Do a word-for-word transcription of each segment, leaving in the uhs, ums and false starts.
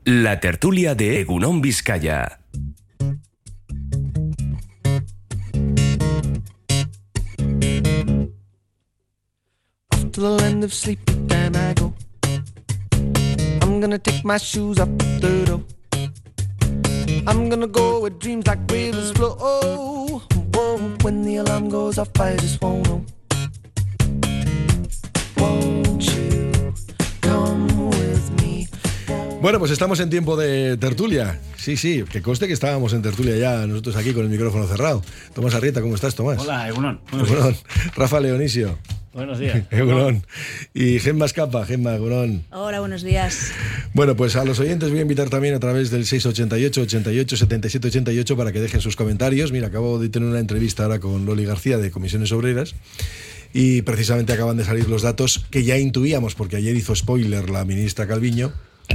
La tertulia de Egunon Vizcaya. To the land of sleep, then I go. I'm gonna take my shoes off the door. I'm gonna go where dreams like rivers flow. Oh, whoa, when the alarm goes off, I just won't know. Won't you come with me? Bueno, pues estamos en tiempo de tertulia. Sí, sí, que conste que estábamos en tertulia ya nosotros aquí con el micrófono cerrado. Tomás Arrieta, ¿cómo estás, Tomás? Hola, Egunon. Egunon. Rafa Leonisio. Buenos días. Egunon. Y Gemma Escapa. Gemma, Egunon. Hola, buenos días. Bueno, pues a los oyentes voy a invitar también a través del seis ochenta y ocho, ochenta y ocho, setenta y siete ochenta y ocho para que dejen sus comentarios. Mira, acabo de tener una entrevista ahora con Loli García de Comisiones Obreras y precisamente acaban de salir los datos que ya intuíamos, porque ayer hizo spoiler la ministra Calviño,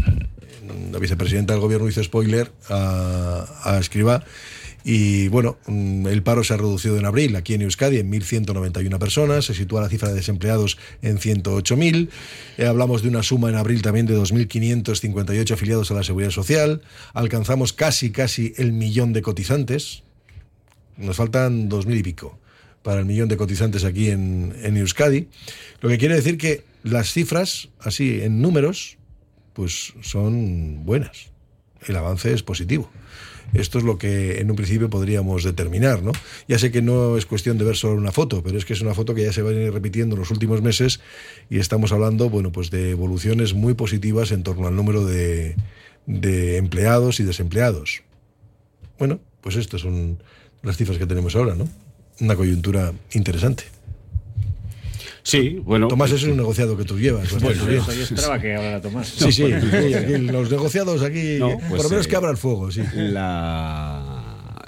la vicepresidenta del gobierno hizo spoiler a, a Escrivá. Y bueno, el paro se ha reducido en abril aquí en Euskadi en mil ciento noventa y una personas, se sitúa la cifra de desempleados en ciento ocho mil, eh, hablamos de una suma en abril también de dos mil quinientos cincuenta y ocho afiliados a la Seguridad Social, alcanzamos casi casi el millón de cotizantes, nos faltan dos mil y pico para el millón de cotizantes aquí en, en Euskadi, lo que quiere decir que las cifras, así en números, pues son buenas, el avance es positivo. Esto es lo que en un principio podríamos determinar, ¿no? Ya sé que no es cuestión de ver solo una foto, pero es que es una foto que ya se va a ir repitiendo en los últimos meses y estamos hablando, bueno, pues de evoluciones muy positivas en torno al número de, de empleados y desempleados. Bueno, pues estas son las cifras que tenemos ahora, ¿no? Una coyuntura interesante. Sí, bueno. Tomás, es un negociado que tú llevas. Bueno, yo, yo esperaba que hablara Tomás. Sí, sí, sí, aquí, los negociados aquí, no, pues, por lo menos eh, que abra el fuego, sí. La,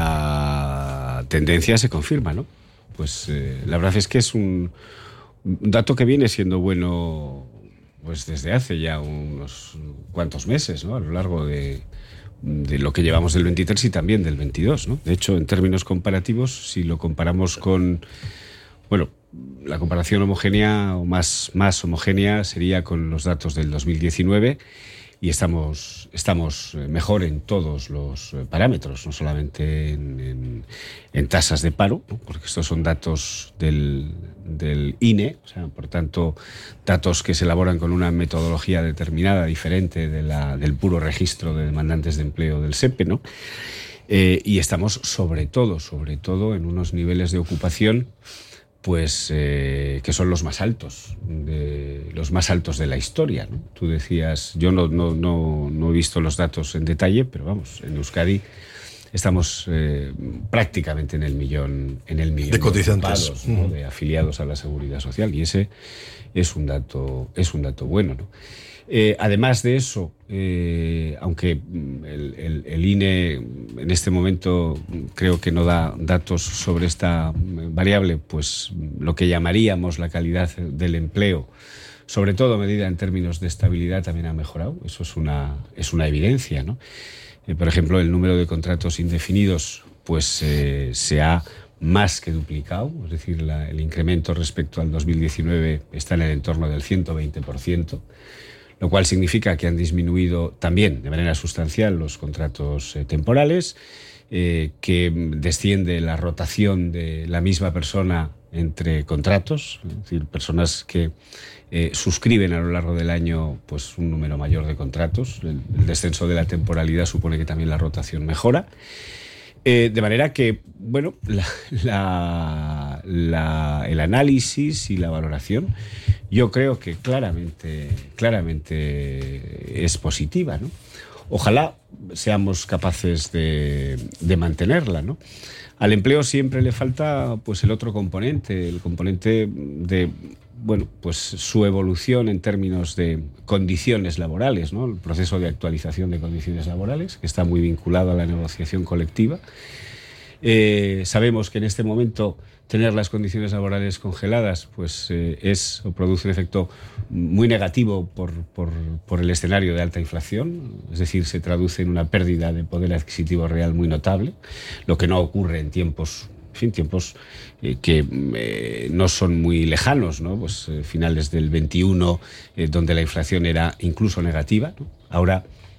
la tendencia se confirma, ¿no? Pues eh, la verdad es que es un, un dato que viene siendo bueno pues desde hace ya unos cuantos meses, ¿no? A lo largo de, de lo que llevamos del veintitrés y también del veintidós, ¿no? De hecho, en términos comparativos, si lo comparamos con, bueno, la comparación homogénea o más, más homogénea sería con los datos del dos mil diecinueve y estamos, estamos mejor en todos los parámetros, no solamente en, en, en tasas de paro, ¿no? Porque estos son datos del, del I N E, o sea, por tanto, datos que se elaboran con una metodología determinada, diferente de la, del puro registro de demandantes de empleo del S E P E, ¿no? Eh, y estamos sobre todo, sobre todo en unos niveles de ocupación pues eh, que son los más altos, de, los más altos de la historia, ¿no? Tú decías, yo no, no, no, no he visto los datos en detalle, pero vamos, en Euskadi estamos eh, prácticamente en el millón, en el millón de cotizantes, de, ocupados, ¿no? De afiliados a la Seguridad Social, y ese es un dato, es un dato bueno, ¿no? Eh, además de eso, eh, aunque el, el, el I N E en este momento creo que no da datos sobre esta variable, pues lo que llamaríamos la calidad del empleo, sobre todo medida en términos de estabilidad, también ha mejorado. Eso es una, es una evidencia, ¿no? Eh, por ejemplo, el número de contratos indefinidos pues eh, se ha más que duplicado, es decir, la, el incremento respecto al dos mil diecinueve está en el entorno del ciento veinte por ciento. Lo cual significa que han disminuido también de manera sustancial los contratos eh, temporales, eh, que desciende la rotación de la misma persona entre contratos, es decir, personas que eh, suscriben a lo largo del año pues, un número mayor de contratos. El, el descenso de la temporalidad supone que también la rotación mejora. Eh, de manera que, bueno, la, la, la, el análisis y la valoración yo creo que claramente, claramente es positiva, ¿no? Ojalá seamos capaces de, de mantenerla, ¿no? Al empleo siempre le falta pues el otro componente, el componente de, bueno, pues su evolución en términos de condiciones laborales, ¿no? El proceso de actualización de condiciones laborales, que está muy vinculado a la negociación colectiva. Eh, sabemos que en este momento tener las condiciones laborales congeladas pues eh, es o produce un efecto muy negativo por, por, por el escenario de alta inflación, es decir, se traduce en una pérdida de poder adquisitivo real muy notable, lo que no ocurre en tiempos, en fin, tiempos eh, que eh, no son muy lejanos, ¿no? Pues eh, finales del veintiuno, eh, donde la inflación era incluso negativa, ¿no? Ahora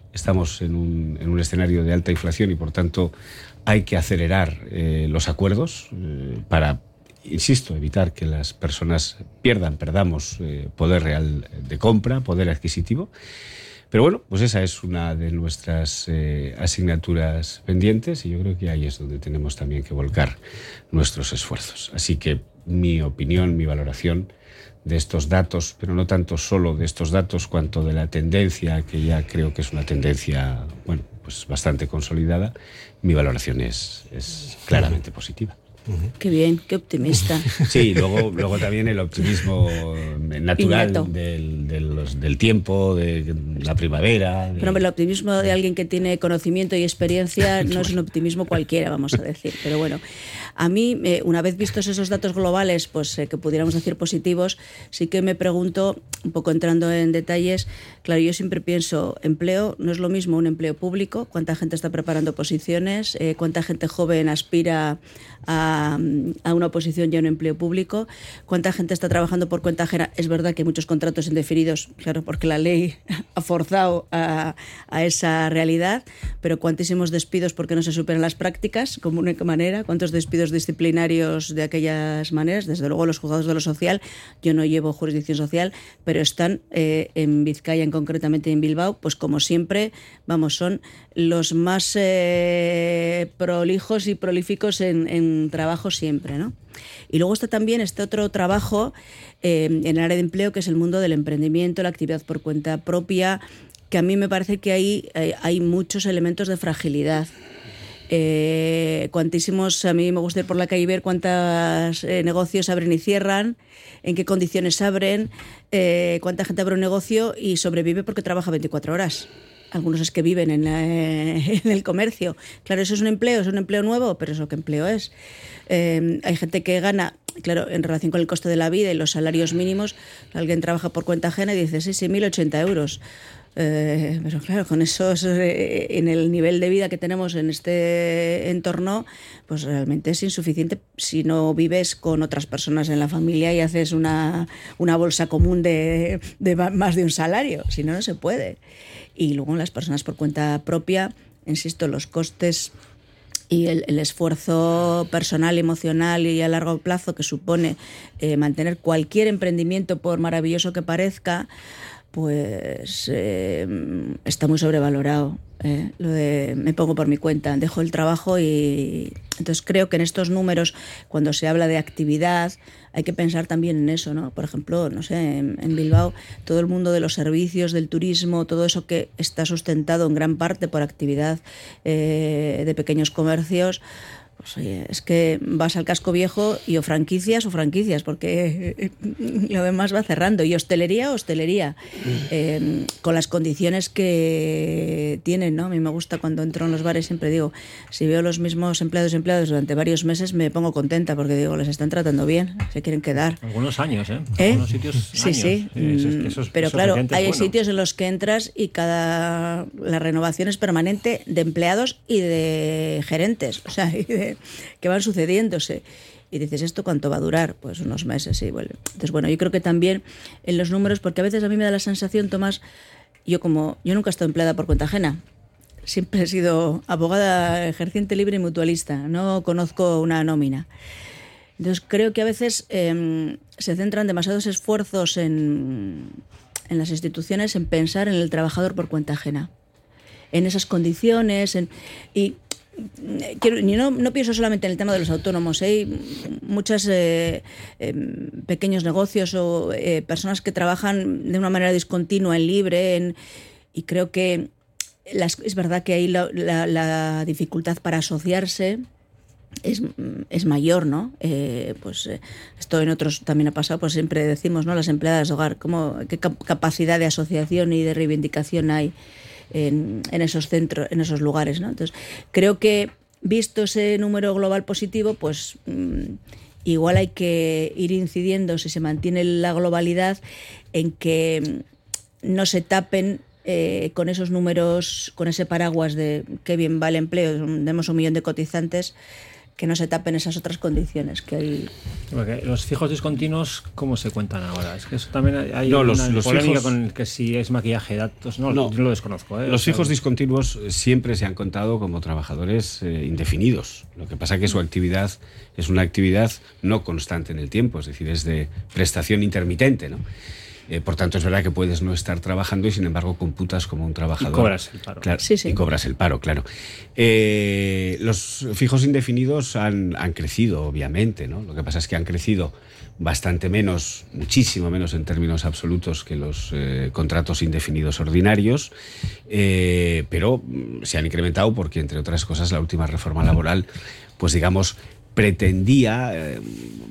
estamos en un, en un escenario de alta inflación y por tanto hay que acelerar eh, los acuerdos eh, para, insisto, evitar que las personas pierdan, perdamos eh, poder real de compra, poder adquisitivo. Pero bueno, pues esa es una de nuestras eh, asignaturas pendientes y yo creo que ahí es donde tenemos también que volcar nuestros esfuerzos. Así que mi opinión, mi valoración de estos datos, pero no tanto solo de estos datos cuanto de la tendencia, que ya creo que es una tendencia, bueno, pues bastante consolidada, mi valoración es, es claramente positiva. Qué bien, qué optimista. Sí, luego, luego también el optimismo natural del, de los, del tiempo, de la primavera. De... Pero hombre, el optimismo de alguien que tiene conocimiento y experiencia no es un optimismo cualquiera, vamos a decir. Pero bueno, a mí, eh, una vez vistos esos datos globales, pues eh, que pudiéramos decir positivos, sí que me pregunto, un poco entrando en detalles, claro, yo siempre pienso, empleo no es lo mismo un empleo público, cuánta gente está preparando posiciones, eh, cuánta gente joven aspira a, a una posición ya en un empleo público, cuánta gente está trabajando por cuenta ajena. Es verdad que hay muchos contratos indefinidos, claro, porque la ley ha forzado a, a esa realidad, pero cuantísimos despidos porque no se superan las prácticas como única manera, cuántos despidos disciplinarios de aquellas maneras, desde luego los juzgados de lo social, yo no llevo jurisdicción social, pero están eh, en Vizcaya, en concretamente en Bilbao, pues como siempre, vamos, son los más eh, prolijos y prolíficos en, en trabajo siempre, ¿no? Y luego está también este otro trabajo eh, en el área de empleo, que es el mundo del emprendimiento, la actividad por cuenta propia, que a mí me parece que ahí eh, hay muchos elementos de fragilidad. Eh, cuantísimos, a mí me gusta ir por la calle y ver cuántos eh, negocios abren y cierran, en qué condiciones abren, eh, cuánta gente abre un negocio y sobrevive porque trabaja veinticuatro horas. Algunos es que viven en, la, en el comercio. Claro, eso es un empleo, es un empleo nuevo, pero ¿eso qué empleo es? Eh, hay gente que gana, claro, en relación con el coste de la vida y los salarios mínimos, alguien trabaja por cuenta ajena y dice, sí, sí, mil ochenta euros. Eh, pero claro, con esos eh, en el nivel de vida que tenemos en este entorno, pues realmente es insuficiente si no vives con otras personas en la familia y haces una, una bolsa común de, de más de un salario. Si no, no se puede. Y luego las personas por cuenta propia, insisto, los costes y el, el esfuerzo personal, emocional y a largo plazo que supone eh, mantener cualquier emprendimiento, por maravilloso que parezca, pues eh, está muy sobrevalorado. Eh, lo de me pongo por mi cuenta, dejo el trabajo y entonces creo que en estos números, cuando se habla de actividad, hay que pensar también en eso, ¿no? Por ejemplo, no sé, en, en Bilbao, todo el mundo de los servicios, del turismo, todo eso que está sustentado en gran parte por actividad eh, de pequeños comercios. Pues oye, es que vas al casco viejo y o franquicias o franquicias, porque lo demás va cerrando. Y hostelería, hostelería, eh, con las condiciones que tienen, ¿no? A mí me gusta cuando entro en los bares, siempre digo, si veo los mismos empleados y empleados durante varios meses, me pongo contenta, porque digo, les están tratando bien, se quieren quedar. Algunos años, ¿eh? ¿Eh? Algunos sitios sí, años. sí. Eso es, eso es, Pero eso claro, hay bueno. sitios en los que entras y cada la renovación es permanente de empleados y de gerentes, o sea, y de que van sucediéndose. Y dices, ¿esto cuánto va a durar? Pues unos meses y vuelve. Entonces, bueno, yo creo que también en los números, porque a veces a mí me da la sensación, Tomás, yo como yo nunca he estado empleada por cuenta ajena, siempre he sido abogada ejerciente libre y mutualista, no conozco una nómina. Entonces creo que a veces eh, se centran demasiados esfuerzos en, en las instituciones en pensar en el trabajador por cuenta ajena, en esas condiciones, en, y Quiero, yo no, no pienso solamente en el tema de los autónomos, ¿eh? Hay muchos eh, eh, pequeños negocios o eh, personas que trabajan de una manera discontinua, en libre, en, y creo que las, es verdad que ahí la, la, la dificultad para asociarse es, es mayor, ¿no? Eh, pues eh, esto en otros también ha pasado, pues siempre decimos, ¿no? Las empleadas de hogar, ¿cómo, qué capacidad de asociación y de reivindicación hay En, en esos centros, en esos lugares, ¿no? Entonces, creo que visto ese número global positivo, pues mmm, igual hay que ir incidiendo, si se mantiene la globalidad, en que no se tapen eh, con esos números, con ese paraguas de qué bien va el empleo, tenemos un millón de cotizantes, que no se tapen esas otras condiciones que hay. Porque los fijos discontinuos, ¿cómo se cuentan ahora? Es que eso también hay no, los, una los polémica fijos, con que si es maquillaje de datos. No, no yo lo desconozco. ¿eh? Los o sea, fijos discontinuos siempre se han contado como trabajadores eh, indefinidos. Lo que pasa es que su actividad es una actividad no constante en el tiempo, es decir, es de prestación intermitente, ¿no? Eh, por tanto, es verdad que puedes no estar trabajando y, sin embargo, computas como un trabajador. Y cobras el paro. Claro, sí, sí. Y cobras el paro, claro. Eh, los fijos indefinidos han, han crecido, obviamente, ¿no? Lo que pasa es que han crecido bastante menos, muchísimo menos en términos absolutos que los eh, contratos indefinidos ordinarios, eh, pero se han incrementado porque, entre otras cosas, la última reforma laboral, pues digamos, pretendía eh,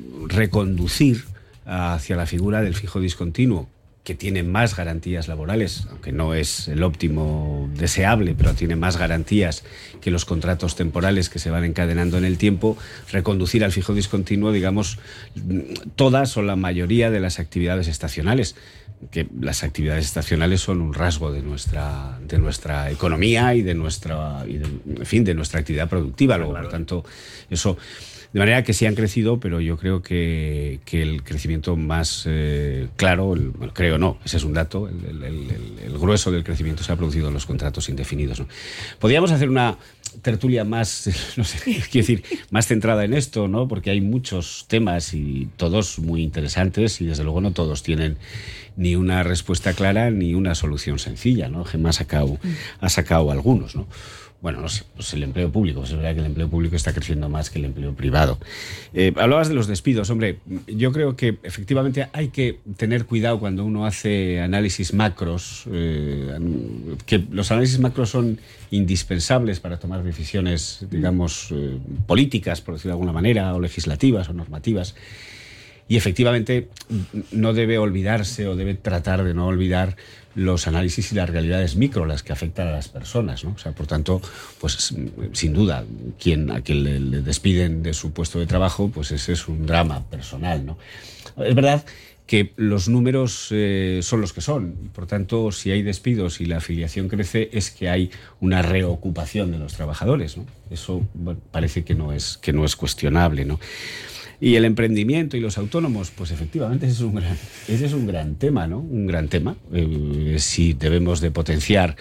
reconducir hacia la figura del fijo discontinuo, que tiene más garantías laborales, aunque no es el óptimo deseable, pero tiene más garantías que los contratos temporales que se van encadenando en el tiempo, reconducir al fijo discontinuo, digamos, todas o la mayoría de las actividades estacionales, que las actividades estacionales son un rasgo de nuestra, de nuestra economía y de nuestra, y de, en fin, de nuestra actividad productiva. Luego, por tanto, eso... De manera que sí han crecido, pero yo creo que, que el crecimiento más eh, claro, el, bueno, creo no, ese es un dato, el, el, el, el grueso del crecimiento se ha producido en los contratos indefinidos, ¿no? Podríamos hacer una tertulia más, no sé, quiero decir, más centrada en esto, ¿no? Porque hay muchos temas y todos muy interesantes y desde luego no todos tienen ni una respuesta clara ni una solución sencilla, ¿no? Gemma ha sacado, ha sacado algunos, ¿no? Bueno, no sé, pues el empleo público, pues es verdad que el empleo público está creciendo más que el empleo privado. Eh, hablabas de los despidos, hombre, yo creo que efectivamente hay que tener cuidado cuando uno hace análisis macros, eh, que los análisis macros son indispensables para tomar decisiones, digamos, eh, políticas, por decirlo de alguna manera, o legislativas o normativas. Y efectivamente no debe olvidarse o debe tratar de no olvidar los análisis y las realidades micro, las que afectan a las personas, ¿no? O sea, por tanto, pues sin duda, quien a quien le, le despiden de su puesto de trabajo, pues ese es un drama personal, ¿no? Es verdad que los números eh, son los que son. Por tanto, si hay despidos y la afiliación crece, es que hay una reocupación de los trabajadores, ¿no? Eso, bueno, parece que no es, que no es cuestionable, ¿no? Y el emprendimiento y los autónomos, pues efectivamente ese es un gran, ese es un gran tema, ¿no? Un gran tema. Eh, si debemos de potenciar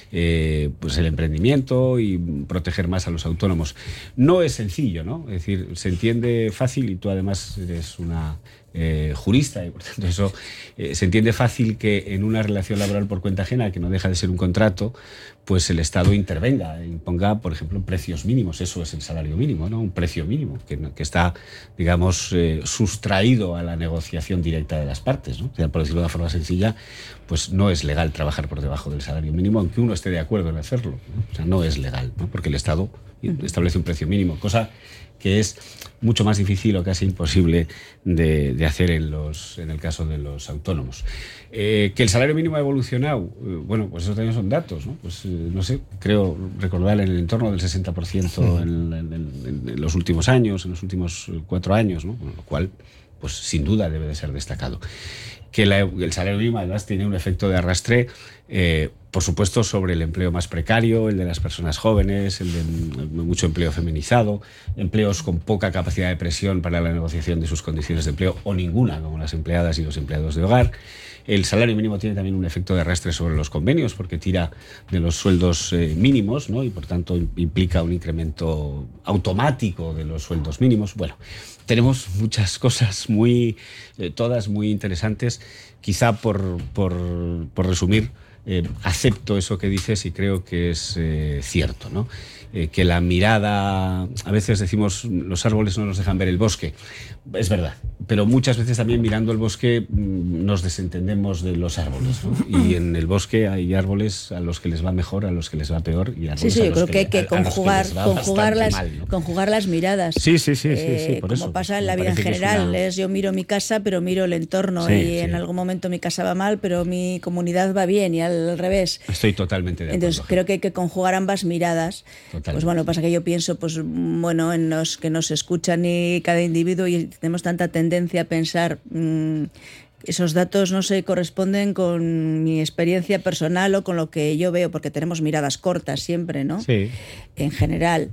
eh, pues el emprendimiento y proteger más a los autónomos. No es sencillo, ¿no? Es decir, se entiende fácil y tú además eres una eh, jurista y por tanto eso eh, se entiende fácil que en una relación laboral por cuenta ajena, que no deja de ser un contrato, pues el Estado intervenga, imponga, por ejemplo, precios mínimos. Eso es el salario mínimo, ¿no? Un precio mínimo que, que está, digamos, eh, sustraído a la negociación directa de las partes, ¿no? O sea, por decirlo de una forma sencilla, pues no es legal trabajar por debajo del salario mínimo, aunque uno esté de acuerdo en hacerlo, ¿no? O sea, no es legal, ¿no? Porque el Estado establece un precio mínimo, cosa que es mucho más difícil o casi imposible de, de hacer en, los, en el caso de los autónomos. Eh, que el salario mínimo ha evolucionado, eh, bueno, pues eso también son datos, ¿no? Pues eh, no sé, creo recordar en el entorno del sesenta por ciento en, en, en, en los últimos años, en los últimos cuatro años, ¿no? Con lo cual, pues sin duda debe de ser destacado. Que la, el salario mínimo además tiene un efecto de arrastre, eh, por supuesto, sobre el empleo más precario, el de las personas jóvenes, el de mucho empleo feminizado, empleos con poca capacidad de presión para la negociación de sus condiciones de empleo o ninguna, como las empleadas y los empleados de hogar. El salario mínimo tiene también un efecto de arrastre sobre los convenios porque tira de los sueldos eh, mínimos, ¿no? Y por tanto implica un incremento automático de los sueldos mínimos. Bueno, tenemos muchas cosas muy, eh, todas muy interesantes. Quizá por, por, por resumir, eh, acepto eso que dices y creo que es eh, cierto, ¿no? Eh, que la mirada, a veces decimos los árboles no nos dejan ver el bosque, es verdad, pero muchas veces también mirando el bosque nos desentendemos de los árboles, ¿no? Y en el bosque hay árboles a los que les va mejor, a los que les va peor y árboles sí, sí, a yo los creo que, que hay que a, conjugar, a conjugar, las, mal, ¿no? conjugar las miradas. Sí, sí, sí, sí, eh, sí por como eso. pasa en la Me vida en parece que general, es una... es yo miro mi casa pero miro el entorno Sí, y sí. en algún momento mi casa va mal pero mi comunidad va bien y al revés. Estoy totalmente de acuerdo. Entonces creo que hay que conjugar ambas miradas. Totalmente. Pues bueno, pasa que yo pienso, pues bueno, en los que nos escuchan y cada individuo y tenemos tanta tendencia a pensar mmm, esos datos no se corresponden con mi experiencia personal o con lo que yo veo, porque tenemos miradas cortas siempre, ¿no? Sí. En general.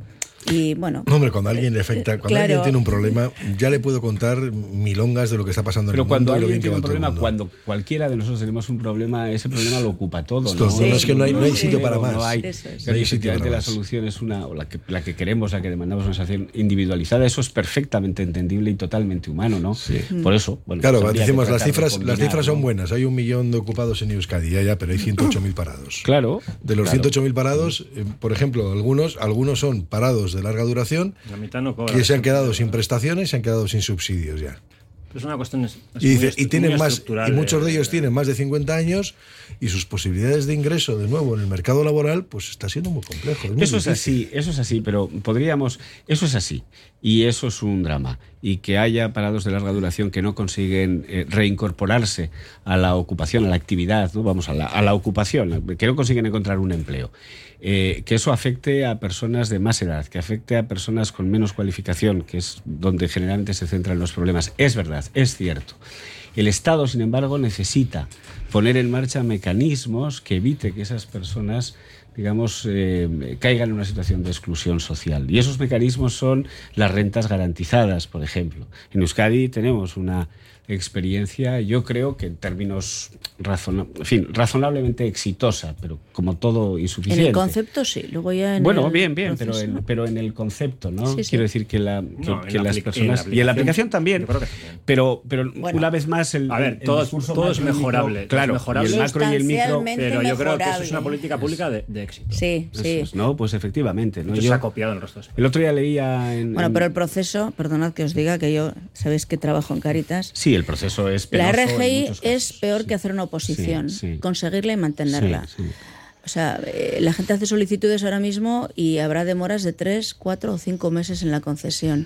Y bueno. Hombre, cuando a alguien le afecta, cuando claro. alguien tiene un problema, ya le puedo contar milongas de lo que está pasando en Pero el cuando mundo y lo alguien bien que tiene va un todo el problema, mundo. cuando cualquiera de nosotros tenemos un problema, ese problema lo ocupa todo, Esto, ¿no? no, no, es que no hay, no hay sitio Sí, para no más. hay. Eso es. No hay sitio Efectivamente, para la más. solución es una, o la que, la que queremos, la que demandamos, una solución individualizada. Eso es perfectamente entendible y totalmente humano, ¿no? Sí. Por eso, bueno, Claro, pues habría decimos, que las tratar de cifras, las combinar, cifras son ¿no? buenas. Hay un millón de ocupados en Euskadi, ya, ya, pero hay ciento ocho mil parados. Claro. De los claro. ciento ocho mil parados, eh, por ejemplo, algunos, algunos son parados de larga duración La mitad no cobra. que se han quedado sin prestaciones, se han quedado sin subsidios ya. Es una cuestión. Es, es Y, dice, muy y tienen muy más, estructural, y muchos de eh, ellos tienen más de cincuenta años y sus posibilidades de ingreso de nuevo en el mercado laboral, pues está siendo muy complejo. Es muy Eso es difícil. así, eso es así, pero podríamos, eso es así, y eso es un drama. Y que haya parados de larga duración que no consiguen eh, reincorporarse a la ocupación, a la actividad, ¿no? Vamos, a la, a la ocupación, que no consiguen encontrar un empleo. Eh, que eso afecte a personas de más edad, que afecte a personas con menos cualificación, que es donde generalmente se centran los problemas. Es verdad, es cierto. El Estado, sin embargo, necesita poner en marcha mecanismos que evite que esas personas, digamos, eh, caigan en una situación de exclusión social. Y esos mecanismos son las rentas garantizadas, por ejemplo. En Euskadi tenemos una experiencia, yo creo que en términos razona- en fin, razonablemente exitosa, pero como todo insuficiente. En el concepto sí, luego ya en Bueno, el bien, bien, pero proceso, en, pero en el concepto, ¿no? Sí, sí. Quiero decir que, la, que, No, en que la las apli- personas... en la y en la aplicación, aplicación también, yo creo que también. pero, pero Bueno. una vez más el A ver, el todo- discurso todo es macro y micro, mejorable, claro, es mejorable. y el macro y el micro... Sustancialmente Pero yo creo que eso es una mejorable. política pública de, de éxito. Sí, Eso sí. es, ¿no? Pues efectivamente. ¿no? Esto Yo- se ha copiado en el resto de España. el otro día leía en... Bueno, en- pero el proceso, perdonad que os diga que yo, sabéis que trabajo en Cáritas, Sí, el proceso es la penoso en R G I muchos es casos, peor sí. que hacer una oposición, Sí, sí. conseguirla y mantenerla. Sí, sí. O sea, eh, la gente hace solicitudes ahora mismo y habrá demoras de tres, cuatro o cinco meses en la concesión.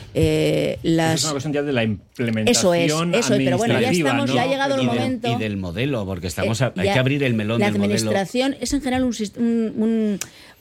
Eh, Eso las... es una cuestión ya de la implementación. Eso es, eso es, pero bueno, ya administrativa, estamos, ¿no? ya ha llegado el Y del- momento. Y del modelo, porque estamos a- Eh, hay ya que abrir el melón La del modelo. administración es en general un, sist- un- un-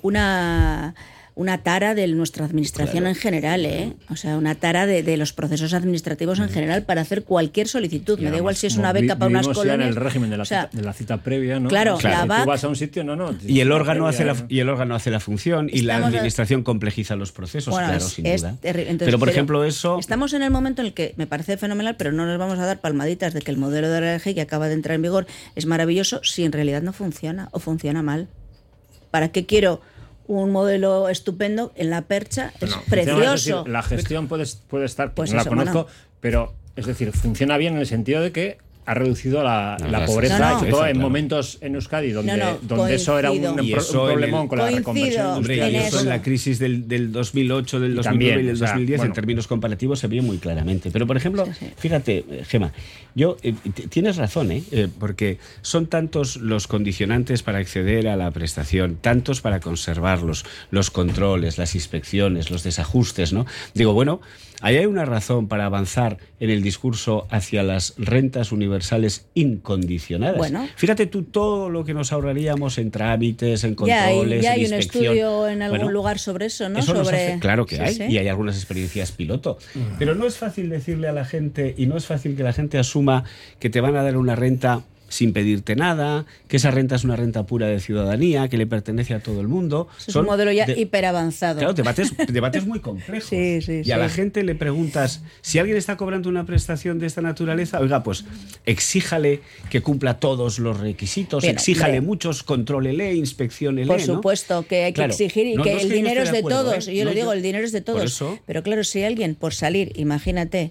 una, una tara de nuestra administración Claro. en general, ¿eh? O sea, una tara de, de los procesos administrativos en general para hacer cualquier solicitud. Me da igual si es una beca para unas Vivimos ya colonias. en el régimen de la, O sea, cita, de la cita previa, ¿no? claro, O sea, la que V A C tú vas a un sitio, no, no. Y el órgano hace previa, la ¿no? y el órgano hace la función y la Estamos a- administración complejiza los procesos, bueno, claro, es- sin es duda. terri- entonces, pero por ejemplo eso Estamos en el momento en el que me parece fenomenal, pero no nos vamos a dar palmaditas de que el modelo de R G I que acaba de entrar en vigor es maravilloso si en realidad no funciona o funciona mal. ¿Para qué quiero un modelo estupendo en la percha? Es No, funciona, es precioso. decir, la gestión puede, puede estar, Pues no la eso, conozco, bueno. pero es decir, funciona bien en el sentido de que ha reducido la, No, la la pobreza, No, no. y sobre todo en Claro. momentos en Euskadi donde, No, no, donde eso era un, coincido. un Y pro- eso un en problemón el- con la Coincido. reconversión Hombre, industrial. y en eso en eso. la crisis del, del dos mil ocho, del Y dos mil nueve también, y del o sea, dos mil diez, bueno. en términos comparativos, se veía muy claramente. Pero, por ejemplo, Sí, sí. fíjate, eh, Gema, yo, eh, t- tienes razón, ¿eh? Eh, porque son tantos los condicionantes para acceder a la prestación, tantos para conservarlos, los controles, las inspecciones, los desajustes, ¿no? Digo, bueno, ahí hay una razón para avanzar en el discurso hacia las rentas universales incondicionadas. Bueno. Fíjate tú todo lo que nos ahorraríamos en trámites, en Ya hay, controles, ya en hay un inspección. estudio en algún Bueno, lugar sobre eso, ¿no? eso nos sobre... hace- claro que Sí, hay, sí. y hay algunas experiencias piloto. Pero no es fácil decirle a la gente, y no es fácil que la gente asuma que te van a dar una renta sin pedirte nada, que esa renta es una renta pura de ciudadanía, que le pertenece a todo el mundo. Eso es Son un modelo ya de- hiperavanzado. Claro, debates, debates muy complejos. Sí, sí, y a sí. la gente le preguntas, si alguien está cobrando una prestación de esta naturaleza, oiga, pues exíjale que cumpla todos los requisitos, Bien, exíjale hombre. muchos, contrólele, inspecciónele, Por ¿no? supuesto que hay que Claro. exigir y No, que no es el que yo dinero esté es de de acuerdo, todos. ¿eh? Yo No, le digo, yo- el dinero es de por todos. eso- Pero claro, si alguien por salir, imagínate,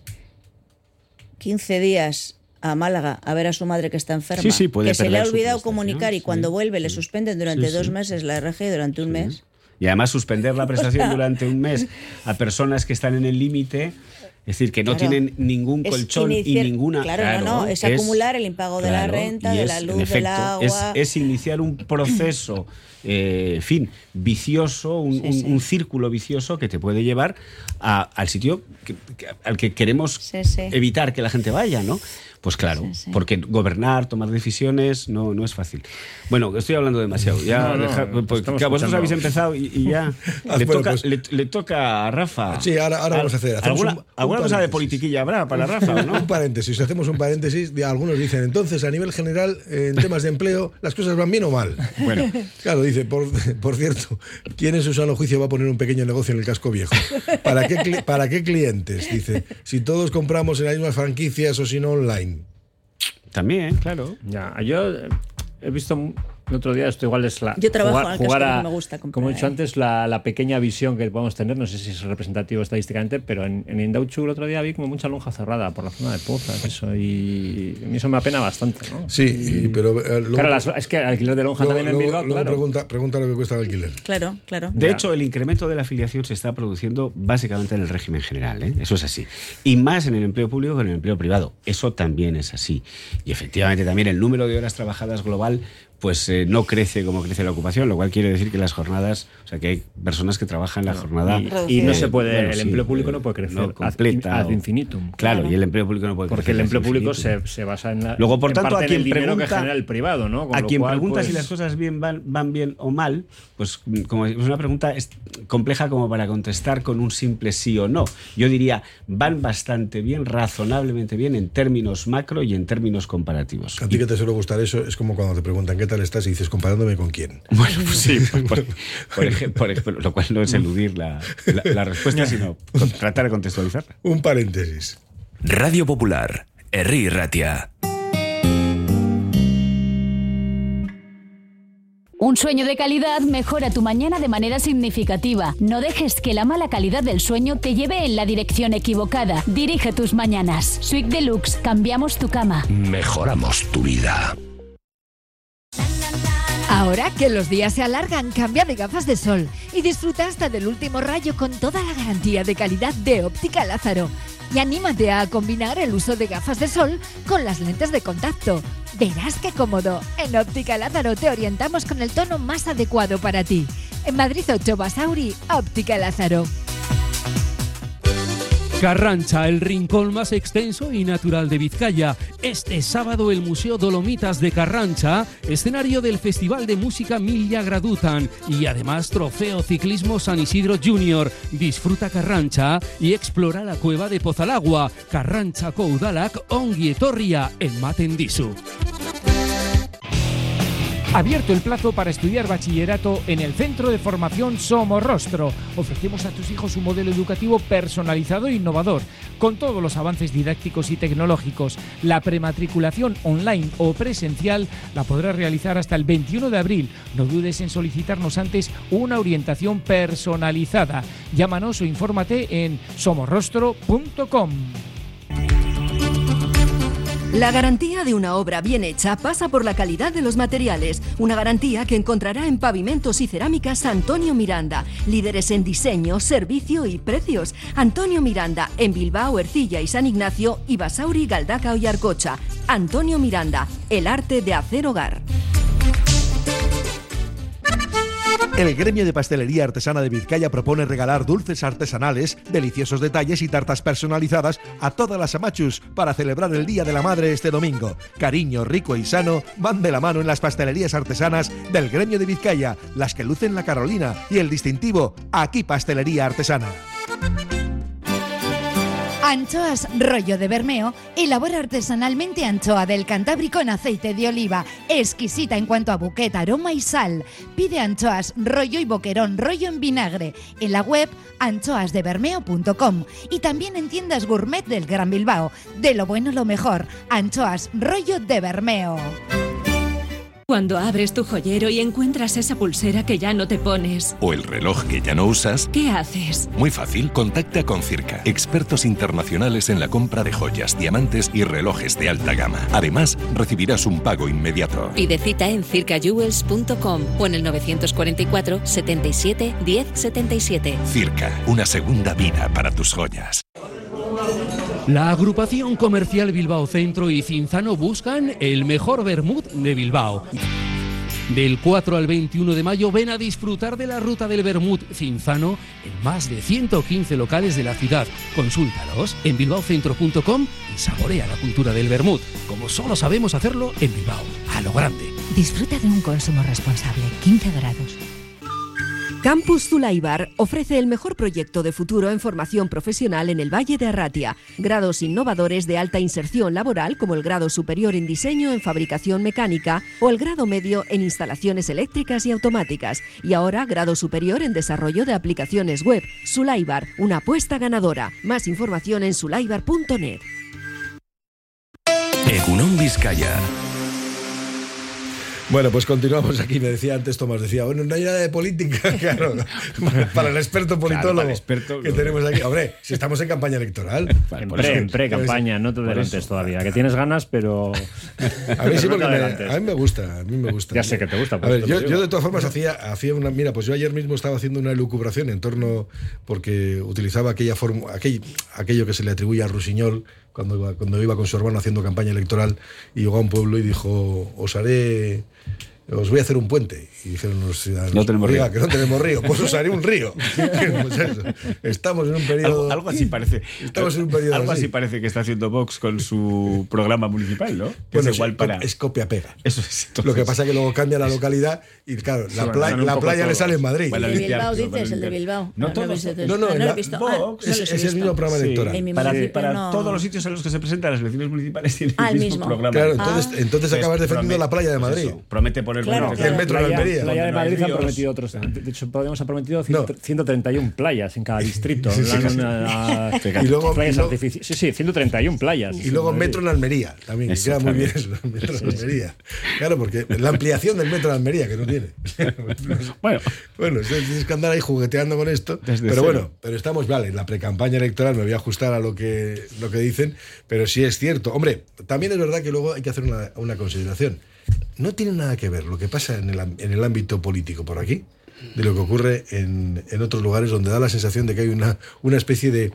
quince días a Málaga a ver a su madre que está enferma, Sí, sí, puede que se le ha perder su olvidado prestación, comunicar y sí, cuando vuelve le sí. suspenden durante Sí, dos sí. meses la R G I durante un mes. Y además suspender la prestación durante un mes a personas que están en el límite, es decir, que no Claro. tienen ningún Es colchón iniciar- y ninguna... claro, no, no, es acumular el impago de la renta, y de es, la en luz, del efecto, agua. Es, es iniciar un proceso, eh, en fin, vicioso, un, Sí, un- sí. un círculo vicioso que te puede llevar a- al sitio que- que- al que queremos Sí, sí. evitar que la gente vaya, ¿no? Pues claro, Sí, sí. porque gobernar, tomar decisiones, no, no es fácil. Bueno, estoy hablando demasiado. Ya No, no, deja- pues, estamos que vosotros escuchando. habéis empezado y, y ya Ah, le, bueno, toca, pues- le, le toca a Rafa. Sí, ahora, ahora Al- vamos a hacer. Hacemos ¿Alguna, un, un alguna alguna cosa de politiquilla habrá para Rafa, ¿no? Un paréntesis, si hacemos un paréntesis, algunos dicen, entonces, a nivel general, en temas de empleo, ¿las cosas van bien o mal? Bueno. Claro, dice, por, por cierto, ¿quién en su sano juicio va a poner un pequeño negocio en el casco viejo? ¿Para qué, ¿para qué clientes? Dice, si todos compramos en las mismas franquicias o si no online. También, claro. Ya, yo he visto el otro día, esto igual es la. Yo trabajo jugar, al jugar casco, a, no me gusta comprar, como he dicho ¿eh? antes, la, la pequeña visión que podemos tener, no sé si es representativo estadísticamente, pero en, en Indautxu el otro día vi como mucha lonja cerrada por la zona de Pozas, eso, y a mí eso me apena bastante, ¿no? Sí, y, pero. Eh, luego, claro, las, es que el alquiler de lonja luego, también en luego, Bilbao, luego claro. Pregunta, pregunta lo que cuesta el alquiler. Claro, claro. De Ya. hecho, el incremento de la afiliación se está produciendo básicamente en el régimen general, ¿eh? Eso es así. Y más en el empleo público que en el empleo privado. Eso también es así. Y efectivamente también el número de horas trabajadas global pues eh, no crece como crece la ocupación, lo cual quiere decir que las jornadas, o sea, que hay personas que trabajan la jornada... Y, y no se puede, bueno, el sí, empleo público eh, no puede crecer no completa, ad, ad o- infinitum. Claro, Claro. y el empleo público no puede Porque crecer el empleo ad público infinitum. se, se basa en la, Luego, por en tanto, parte a quien en el dinero pregunta- que genera el privado, ¿no? Con A lo quien cual, pregunta pues, si las cosas bien van, van bien o mal, pues como es una pregunta es compleja como para contestar con un simple sí o no. Yo diría, van bastante bien, razonablemente bien en términos macro y en términos comparativos. A ti que te suele gustar eso, es como cuando te preguntan qué tal estás y dices, comparándome con quién. Bueno, pues sí, por, por, por ejemplo, por ejemplo, lo cual no es eludir la, la, la respuesta, sino tratar de contextualizarla. Un paréntesis. Radio Popular, Herri Ratia. Un sueño de calidad mejora tu mañana de manera significativa. No dejes que la mala calidad del sueño te lleve en la dirección equivocada. Dirige tus mañanas. Suite Deluxe. Cambiamos tu cama. Mejoramos tu vida. Ahora que los días se alargan, cambia de gafas de sol y disfruta hasta del último rayo con toda la garantía de calidad de Óptica Lázaro. Y anímate a combinar el uso de gafas de sol con las lentes de contacto. Verás qué cómodo. En Óptica Lázaro te orientamos con el tono más adecuado para ti. En Madrid ocho Basauri, Óptica Lázaro. Carrancha, el rincón más extenso y natural de Vizcaya. Este sábado el Museo Dolomitas de Carrancha, escenario del Festival de Música Milla Gradutan y además Trofeo Ciclismo San Isidro Junior. Disfruta Carrancha y explora la cueva de Pozalagua. Carrancha Koudalak, Ongi Etorria, en Matendisu. Abierto el plazo para estudiar bachillerato en el Centro de Formación Somorrostro. Ofrecemos a tus hijos un modelo educativo personalizado e innovador, con todos los avances didácticos y tecnológicos. La prematriculación online o presencial la podrás realizar hasta el veintiuno de abril. No dudes en solicitarnos antes una orientación personalizada. Llámanos o infórmate en somorrostro punto com. La garantía de una obra bien hecha pasa por la calidad de los materiales. Una garantía que encontrará en Pavimentos y Cerámicas Antonio Miranda. Líderes en diseño, servicio y precios. Antonio Miranda, en Bilbao, Ercilla y San Ignacio y Basauri, Galdacao y Arcocha. Antonio Miranda, el arte de hacer hogar. El Gremio de Pastelería Artesana de Vizcaya propone regalar dulces artesanales, deliciosos detalles y tartas personalizadas a todas las amachus para celebrar el Día de la Madre este domingo. Cariño rico y sano van de la mano en las pastelerías artesanas del Gremio de Vizcaya, las que lucen la Carolina y el distintivo Aquí Pastelería Artesana. Anchoas Rollo de Bermeo elabora artesanalmente anchoa del Cantábrico en aceite de oliva, exquisita en cuanto a buquet, aroma y sal. Pide anchoas rollo y boquerón rollo en vinagre en la web anchoas de bermeo punto com y también en tiendas gourmet del Gran Bilbao. De lo bueno lo mejor, anchoas Rollo de Bermeo. Cuando abres tu joyero y encuentras esa pulsera que ya no te pones, ¿o el reloj que ya no usas? ¿qué haces? Muy fácil, contacta con Circa, expertos internacionales en la compra de joyas, diamantes y relojes de alta gama. Además, recibirás un pago inmediato. Pide cita en circa jewels punto com o en el nueve cuatro cuatro, setenta y siete, diez setenta y siete. Circa, una segunda vida para tus joyas. La agrupación comercial Bilbao Centro y Cinzano buscan el mejor vermut de Bilbao. Del cuatro al veintiuno de mayo ven a disfrutar de la ruta del vermut Cinzano en más de ciento quince locales de la ciudad. Consúltalos en bilbao centro punto com y saborea la cultura del vermut, como solo sabemos hacerlo en Bilbao, a lo grande. Disfruta de un consumo responsable, quince grados. Campus Zulaibar ofrece el mejor proyecto de futuro en formación profesional en el Valle de Arratia. Grados innovadores de alta inserción laboral como el grado superior en diseño en fabricación mecánica o el grado medio en instalaciones eléctricas y automáticas. Y ahora grado superior en desarrollo de aplicaciones web. Zulaibar, una apuesta ganadora. Más información en zulaibar punto net. Egunon Vizcaya. Bueno, pues continuamos aquí. Me decía antes Tomás, decía, bueno, no hay nada de política, claro, para el experto politólogo claro, para el experto, que tenemos aquí. Hombre, si estamos en campaña electoral. En pre, en pre-campaña, no te adelantes todavía, que tienes ganas, pero... A mí sí, porque me, a mí me gusta, a mí me gusta. Ya sé que te gusta. A ver, yo, yo de todas formas hacía, hacía una... Mira, pues yo ayer mismo estaba haciendo una elucubración en torno, porque utilizaba aquella forma, aquel, aquello que se le atribuye a Rusiñol, cuando iba, cuando iba con su hermano haciendo campaña electoral, y llegó a un pueblo y dijo, os haré... os voy a hacer un puente. Y dijeron los ciudadanos, no tenemos río. que no tenemos río, pues os haré un río. Pues eso. Estamos en un periodo... Algo, algo así parece. Estamos en un periodo Algo así. así parece que está haciendo Vox con su programa municipal, ¿no? Que Bueno, es igual es, para... es copia-pega. Eso es. Entonces... Lo que pasa es que luego cambia la localidad y, claro, la, pla la playa le sale en Madrid. El de Bilbao, dices, el de Bilbao. No, no, todos, no, no, no, no en lo la, he visto. Vox, Ah, no es, los he es el visto. mismo programa Sí. electoral. En mi Para, municipio para no. todos los sitios en los que se presentan las elecciones municipales tienen Ah, el el mismo, mismo. programa. Claro, entonces, Ah. entonces acabas defendiendo promete, la playa de pues Madrid. eso, promete poner Claro, bueno, claro. el metro de Playa, Almería. Playa de donde no hay Madrid han ríos. prometido otros. De hecho, Podemos ha prometido No. ciento treinta y uno playas en cada distrito. Sí, sí, Dan sí. una- Y luego- playas y luego- artifici- Sí, sí, ciento treinta y uno playas. Y luego metro en Almería también, que Eso queda muy también. bien eso, el metro en Almería. Claro, porque la ampliación del metro de Almería, que no tiene. Bueno, Bueno, tienes que andar ahí jugueteando con esto. Desde pero cero. bueno, pero estamos, vale, en la precampaña electoral me voy a ajustar a lo que, lo que dicen, pero sí es cierto. Hombre, también es verdad que luego hay que hacer una, una consideración. No tiene nada que ver lo que pasa en el, en el ámbito político por aquí de lo que ocurre en, en otros lugares donde da la sensación de que hay una, una especie de,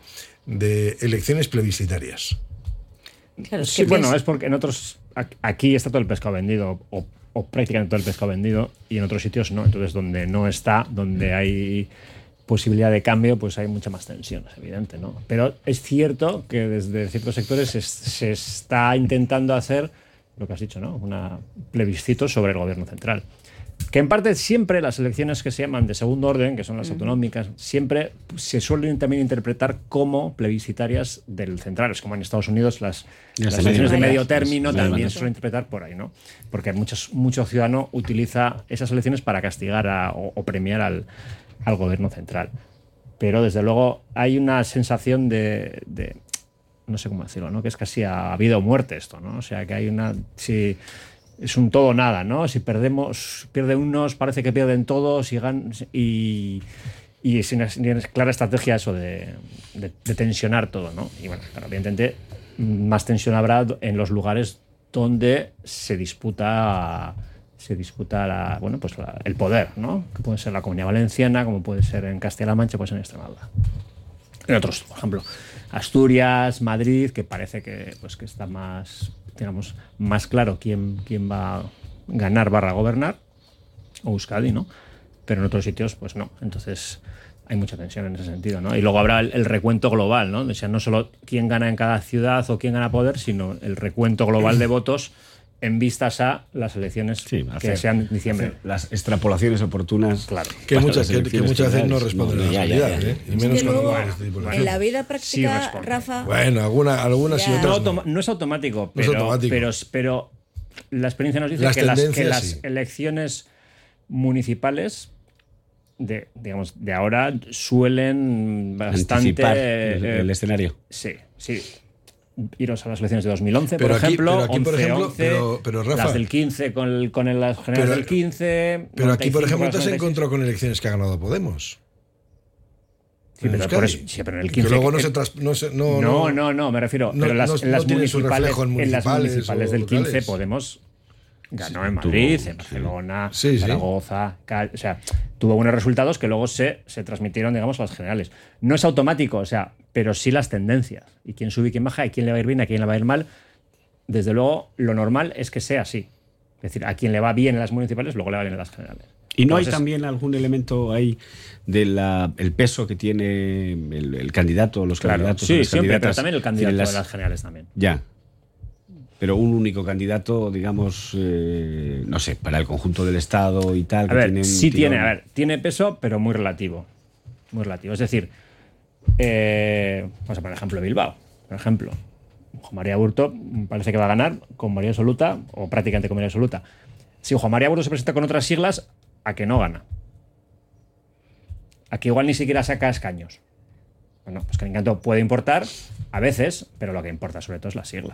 de elecciones plebiscitarias. Claro, es Sí, que bueno, piensa- es porque en otros. Aquí está todo el pescado vendido, o, o prácticamente todo el pescado vendido, y en otros sitios no. Entonces, donde no está, donde hay posibilidad de cambio, pues hay mucha más tensión, es evidente, ¿no? Pero es cierto que desde ciertos sectores se, se está intentando hacer lo que has dicho, ¿no? Una plebiscito sobre el gobierno central. Que en parte siempre las elecciones que se llaman de segundo orden, que son las autonómicas, siempre se suelen también interpretar como plebiscitarias del central. Es como en Estados Unidos las, Las las de elecciones de medio medio mandato. término Las de también mandato. se suelen interpretar por ahí, ¿no? Porque muchos, mucho ciudadano utiliza esas elecciones para castigar a- o, o premiar al, al gobierno central. Pero desde luego hay una sensación de, de no sé cómo decirlo, ¿no? Que es casi a vida o muerte esto, ¿no? O sea, que hay una... Si, es un todo o nada, ¿no? Si perdemos, pierden unos, parece que pierden todos y gan y, y sin, sin clara estrategia eso de, de, de tensionar todo, ¿no? Y bueno, claro, evidentemente más tensión habrá en los lugares donde se disputa se disputa la, bueno, pues la, el poder, ¿no? Que puede ser la Comunidad Valenciana, como puede ser en Castilla-La Mancha, puede ser en Extremadura. En otros, por ejemplo, Asturias, Madrid, que parece que, pues, que está más, digamos, más claro quién, quién va a ganar barra gobernar, o Euskadi, ¿no? Pero en otros sitios, pues no. Entonces hay mucha tensión en ese sentido, ¿no? Y luego habrá el, el recuento global, ¿no? O sea, no solo quién gana en cada ciudad o quién gana poder, sino el recuento global de votos en vistas a las elecciones Sí, que hacer- sean en diciembre. hacer las extrapolaciones oportunas. Claro. Que para muchas, las que, que elecciones muchas veces no generales. responden No, a la ya, ya, realidad, ya. ¿eh? Y Es menos que cuando luego, va este tipo de en cosas. la vida Sí práctica, responde. Rafa, Bueno, alguna, algunas y Ya. otras No, no. automa- no es automático, No es pero, automático. pero, pero la experiencia nos dice Las que, las, que tendencias, las sí. elecciones municipales de, digamos, de ahora suelen bastante... Anticipar el, eh, el escenario. Sí, sí. Iros a las elecciones de dos mil once, Pero por aquí- ejemplo, pero aquí, por once, ejemplo, once, pero- pero, Rafa, las del quince con, el, con el- las generales pero- del quince... Pero aquí, por noventa y cinco ejemplo, con te has las noventa y seis. encontrado con elecciones que ha ganado Podemos. Sí, En pero, Euskadi. por eso- sí, pero en el Que quince... luego no que- se tras- no se- no, No, no, no, me refiero. no- pero las, no- en las no tiene su municipales, reflejo en en las municipales municipales o del quince locales. Podemos ganó Sí, en Madrid, tuvo- en Barcelona, Sí, sí. Zaragoza, Cal- o sea, tuvo buenos resultados que luego se, se transmitieron, digamos, a las generales. No es automático, o sea, pero sí las tendencias. Y quién sube y quién baja, y quién le va a ir bien, a quién le va a ir mal. Desde luego, lo normal es que sea así. Es decir, a quien le va bien en las municipales, luego le va bien en las generales. ¿Y no hay Entonces, también algún elemento ahí del el peso que tiene el, el candidato o los Claro, candidatos o sí, las siempre, pero candidatas? también el candidato Tienen las- de las generales también. Ya. pero un único candidato, digamos, eh, no sé, para el conjunto del Estado y tal. A que ver, tiene un sí tirón. tiene, a ver, tiene peso, pero muy relativo. Muy relativo. Es decir, eh, vamos a poner ejemplo de Bilbao. Por ejemplo, Juan María Aburto parece que va a ganar con mayoría absoluta, o prácticamente con mayoría absoluta. Si Juan María Aburto se presenta con otras siglas, ¿a que no gana? A que igual ni siquiera saca escaños. Bueno, pues que el encanto puede importar a veces, pero lo que importa sobre todo es la sigla.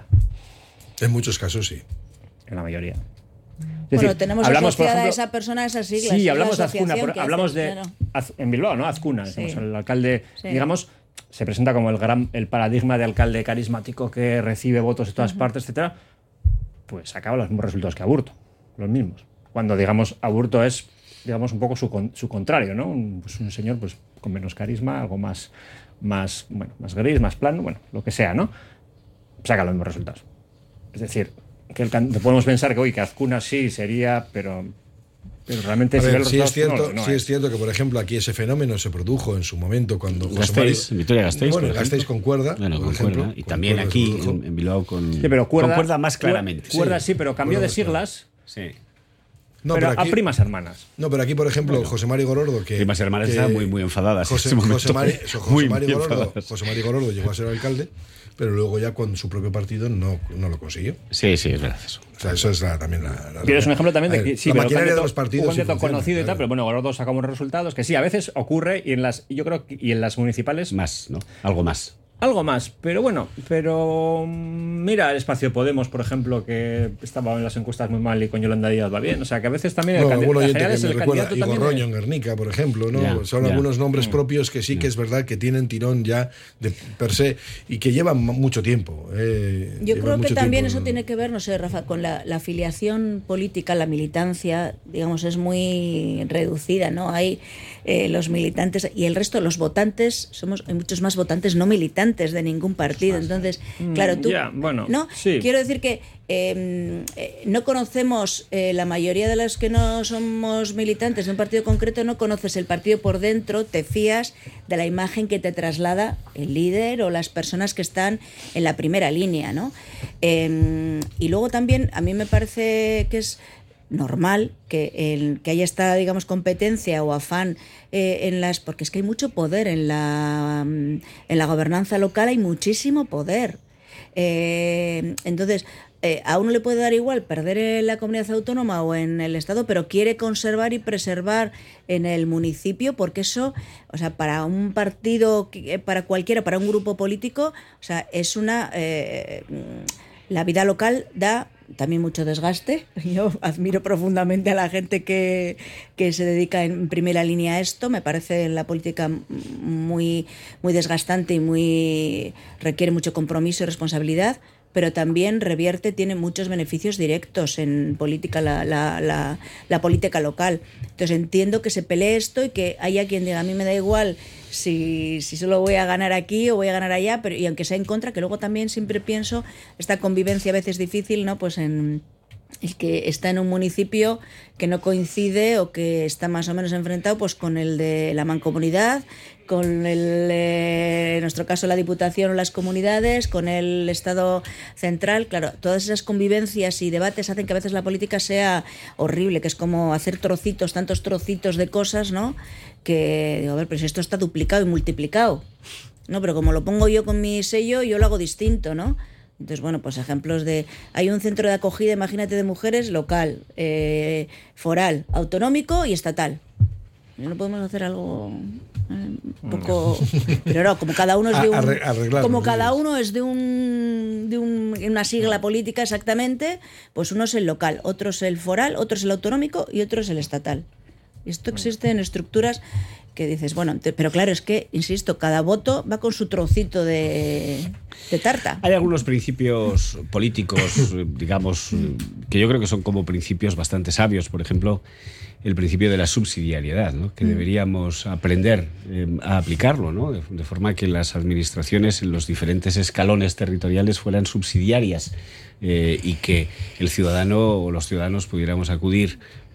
En muchos casos sí. En la mayoría. Es Bueno, decir, tenemos hablamos, asociada por ejemplo, a esa persona a esas siglas. Sí, es hablamos de la Azcuna, asociación por- que hablamos hace, de claro. Az- en Bilbao, ¿no? Azcuna, decimos, Sí. el alcalde, Sí. digamos, se presenta como el gran, el paradigma de alcalde carismático que recibe votos de todas Ujú. partes, etcétera. Pues acaba los mismos resultados que Aburto, los mismos. Cuando, digamos, Aburto es, digamos, un poco su, con- su contrario, ¿no? Un, pues un señor, pues, con menos carisma, algo más, más, bueno, más gris, más plano, bueno, lo que sea, ¿no? Saca los mismos resultados. Es decir, que el can- podemos pensar que, uy, que Azcuna sí sería, pero, pero realmente A si ver, ve los sí, es resultados, cierto, no, no sí es cierto que, por ejemplo, aquí ese fenómeno se produjo en su momento cuando José Gasteiz, María- Vitoria Gasteiz, Bueno, por Gasteiz ejemplo. concuerda, Bueno, por concuerda. ejemplo. Y también Concuerda, aquí, se produjo. en, en Bilbao, con, Sí, pero cuerda, concuerda más cuerda- claramente. Cuerda sí, pero cambio de cuerda más clara. siglas. Sí. No, pero, pero aquí- a primas hermanas. No, pero aquí, por ejemplo, Bueno, José María Gorordo, que... Primas hermanas que- estaban muy, muy enfadadas José, en ese momento. José Mari- José Muy, Mari muy Gorordo, enfadadas. José Mari Gorordo llegó a ser alcalde, pero luego ya con su propio partido no, no lo consiguió. Sí, sí, es verdad eso. O sea, eso es la- también la... la Pero es un ejemplo también A de ver, que sí, la pero maquinaria candidato- de los partidos un sí candidato funciona, conocido y tal, claro. pero bueno, Gordo saca buenos resultados, que sí, a veces ocurre y en las, yo creo que y en las municipales Más, ¿no? Algo más. algo más, pero bueno, pero mm, mira el espacio Podemos, por ejemplo, que estaba en las encuestas muy mal y con Yolanda Díaz va bien, o sea que a veces también No, el, algún candi- en oyente general que es me el recuerda, candidato Igor también. Roño en Guernica, por ejemplo, ¿no? Ya, Son ya. algunos nombres propios que sí que es verdad que tienen tirón ya de per se y que llevan mu- mucho tiempo. eh, Yo llevan creo que mucho también tiempo. eso tiene que ver, no sé, Rafa, con la, la afiliación política, la militancia, digamos, es muy reducida, ¿no? Hay eh, los militantes y el resto, los votantes, somos hay muchos más votantes no militantes de ningún partido. Entonces, Mm, claro, tú... ya, bueno, ¿no? sí. Quiero decir que eh, eh, no conocemos, eh, la mayoría de los que no somos militantes de un partido concreto, no conoces el partido por dentro, te fías de la imagen que te traslada el líder o las personas que están en la primera línea, ¿no? Eh, y luego también a mí me parece que es normal que, el, que haya esta, digamos, competencia o afán eh, en las... Porque es que hay mucho poder en la, en la gobernanza local, hay muchísimo poder. Eh, entonces, eh, a uno le puede dar igual perder en la comunidad autónoma o en el Estado, pero quiere conservar y preservar en el municipio, porque eso, o sea, para un partido, para cualquiera, para un grupo político, o sea, es una... Eh, la vida local da también mucho desgaste. Yo admiro profundamente a la gente que, que se dedica en primera línea a esto. Me parece la política muy, muy desgastante y muy requiere mucho compromiso y responsabilidad, pero también revierte, tiene muchos beneficios directos en política, la, la, la, la política local. Entonces entiendo que se pelee esto y que haya quien diga, a mí me da igual si, si solo voy a ganar aquí o voy a ganar allá, pero y aunque sea en contra, que luego también siempre pienso esta convivencia a veces difícil, ¿no? Pues en el que está en un municipio que no coincide o que está más o menos enfrentado pues con el de la mancomunidad, con el, eh, en nuestro caso la Diputación o las comunidades, con el Estado central. Claro, todas esas convivencias y debates hacen que a veces la política sea horrible, que es como hacer trocitos, tantos trocitos de cosas, ¿no? Que digo, a ver, pero si esto está duplicado y multiplicado, ¿no? Pero como lo pongo yo con mi sello, yo lo hago distinto, ¿no? Entonces, bueno, pues ejemplos de... Hay un centro de acogida, imagínate, de mujeres local, eh, foral, autonómico y estatal. ¿No podemos hacer algo eh, un poco...? Pero no, como cada uno es de un... Arreglarlo, como ¿no? cada uno es de un de un, una sigla política exactamente, pues uno es el local, otro es el foral, otro es el autonómico y otro es el estatal. Y esto existe en estructuras que dices, bueno, te, pero claro, es que, insisto, cada voto va con su trocito de, de tarta. Hay algunos principios políticos, digamos, que yo creo que son como principios bastante sabios. Por ejemplo, el principio de la subsidiariedad, ¿no? Que deberíamos aprender eh, a aplicarlo, ¿no? De, de forma que las administraciones en los diferentes escalones territoriales fueran subsidiarias eh, y que el ciudadano o los ciudadanos pudiéramos acudir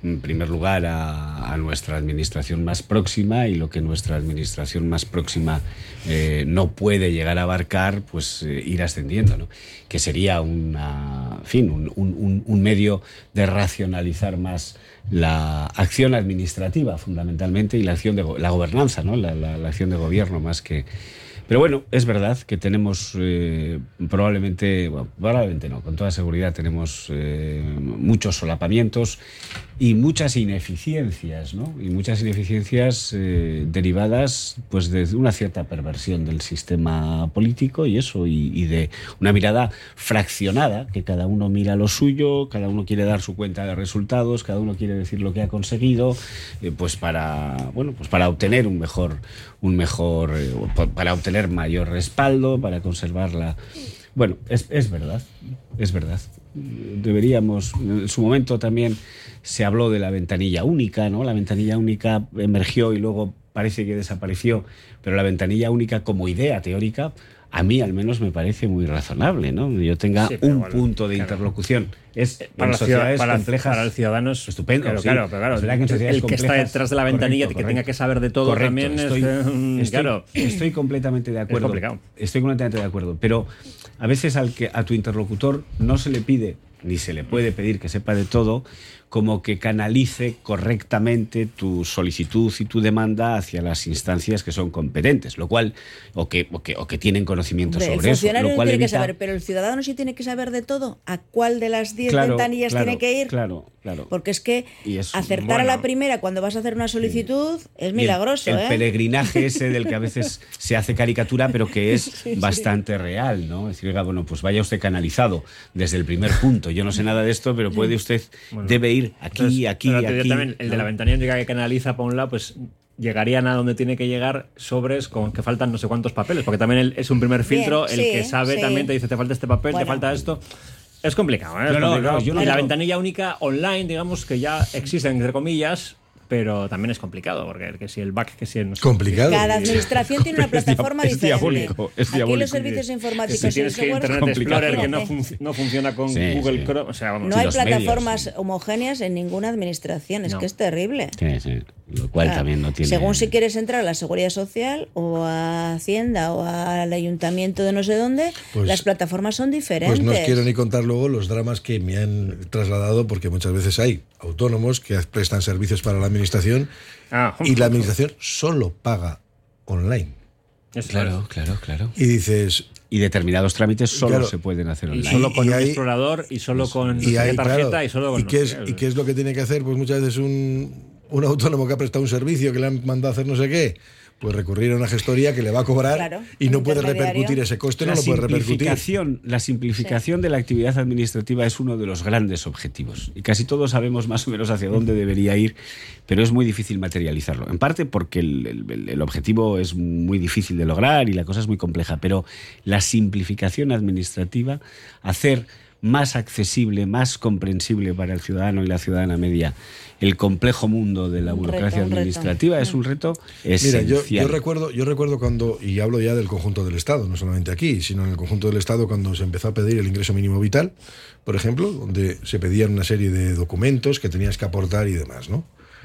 en primer lugar, a, a nuestra administración más próxima, y lo que nuestra administración más próxima eh, no puede llegar a abarcar, pues eh, ir ascendiendo, ¿no? Que sería una, en fin, un, un, un medio de racionalizar más la acción administrativa, fundamentalmente, y la acción de la gobernanza, ¿no? La, la, la acción de gobierno, más que... Pero bueno, es verdad que tenemos eh, probablemente, bueno, probablemente no, con toda seguridad tenemos eh, muchos solapamientos y muchas ineficiencias, ¿no? Y muchas ineficiencias eh, derivadas, pues, de una cierta perversión del sistema político y eso, y, y de una mirada fraccionada, que cada uno mira lo suyo, cada uno quiere dar su cuenta de resultados, cada uno quiere decir lo que ha conseguido, eh, pues para, bueno, pues para obtener un mejor, un mejor, eh, para obtener mayor respaldo, para conservarla. Bueno, es, es verdad, es verdad. Deberíamos, en su momento también se habló de la ventanilla única, ¿no? La ventanilla única emergió y luego parece que desapareció, pero la ventanilla única como idea teórica, a mí al menos me parece muy razonable, ¿no? Yo tenga sí, un bueno, punto de claro. interlocución. Es para, sociedades para, complejas, para el ciudadano es estupendo. Claro, sí. claro, pero claro, claro que el que está detrás de la ventanilla, correcto, que correcto. tenga que saber de todo Correcto, también estoy, es um, estoy, claro. Estoy completamente de acuerdo. Es complicado. Estoy completamente de acuerdo. Pero a veces al que a tu interlocutor no se le pide ni se le puede pedir que sepa de todo, como que canalice correctamente tu solicitud y tu demanda hacia las instancias que son competentes, lo cual, o que, o que, o que tienen conocimiento Hombre, sobre el funcionario eso. Lo cual tiene evita... que saber, pero el ciudadano sí tiene que saber de todo. ¿A cuál de las diez claro, ventanillas claro, tiene que ir? Claro, claro. Porque es que es, acertar bueno, a la primera cuando vas a hacer una solicitud sí. es milagroso. El, el ¿eh? peregrinaje ese del que a veces se hace caricatura, pero que es sí, bastante sí. real, ¿no? Es decir, bueno, pues vaya usted canalizado desde el primer punto. Yo no sé nada de esto, pero puede usted, bueno, debe ir aquí, entonces, aquí, aquí. También, el ¿no? de la ventanilla única que canaliza por un lado, pues llegarían a donde tiene que llegar sobres con que faltan no sé cuántos papeles, porque también el, es un primer filtro. Bien, el sí, que sabe sí. también te dice te falta este papel, bueno. te falta esto. Es complicado, ¿eh? Es no, complicado. No, yo no, y la no. ventanilla única online, digamos que ya existe, entre comillas, pero también es complicado, porque que si el back, que si el... No sé, complicado. Cada administración tiene una plataforma es diferente. Diabólico, es diabólico. Aquí los servicios informáticos... Si tienes que Internet complicado. Explorer que no, fun- no funciona con sí, Google sí. Chrome... O sea, vamos, no sí, hay los plataformas medios, homogéneas en ninguna administración, es no. que es terrible. Sí, sí. Lo cual claro. también no tiene... Según si quieres entrar a la Seguridad Social o a Hacienda o al Ayuntamiento de no sé dónde, pues, las plataformas son diferentes. Pues no os quiero ni contar luego los dramas que me han trasladado, porque muchas veces hay autónomos que prestan servicios para la administración ah, y la administración solo paga online. Es claro, claro, claro. Y dices... Y determinados trámites solo claro, se pueden hacer online. Y solo con y un hay, explorador y solo con y hay, tarjeta claro, y solo con... ¿Y qué, es, ¿Y qué es lo que tiene que hacer? Pues muchas veces un, un autónomo que ha prestado un servicio, que le han mandado a hacer no sé qué, pues recurrir a una gestoría que le va a cobrar claro, y no puede repercutir ese coste, la no lo puede repercutir. Simplificación, la simplificación sí. de la actividad administrativa es uno de los grandes objetivos. Y casi todos sabemos más o menos hacia dónde debería ir, pero es muy difícil materializarlo. En parte porque el, el, el objetivo es muy difícil de lograr y la cosa es muy compleja, pero la simplificación administrativa, hacer más accesible, más comprensible para el ciudadano y la ciudadana media el complejo mundo de la burocracia reto, administrativa reto. es un reto esencial. Mira, yo, yo recuerdo, yo recuerdo cuando, y hablo ya del conjunto del Estado, no solamente aquí, sino en el conjunto del Estado, cuando se empezó a pedir el ingreso mínimo vital, por ejemplo, donde se pedían una serie de documentos que tenías que aportar y demás, ¿no?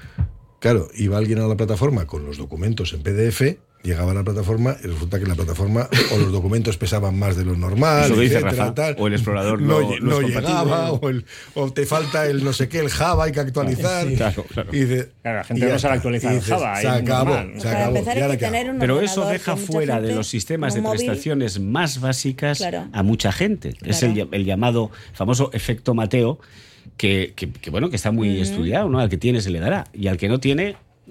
Claro, iba alguien a la plataforma con los documentos en P D F, llegaba a la plataforma y resulta que la plataforma o los documentos pesaban más de lo normal, eso dice etcétera, Rafa, tal. O el explorador no, no, no, no es llegaba, o, el, o te falta el no sé qué, el Java, hay que actualizar. Sí, claro, claro. Y dice, claro, la gente no sabe actualizar el Java. Se acabó, normal. se acabó. Empezar, hay que tener un Pero eso deja fuera de los sistemas de móvil, prestaciones más básicas claro. a mucha gente. Claro. Es el, el llamado famoso efecto Mateo, que, que, que bueno, que está muy uh-huh. estudiado, ¿no? Al que tiene se le dará, y al que no tiene...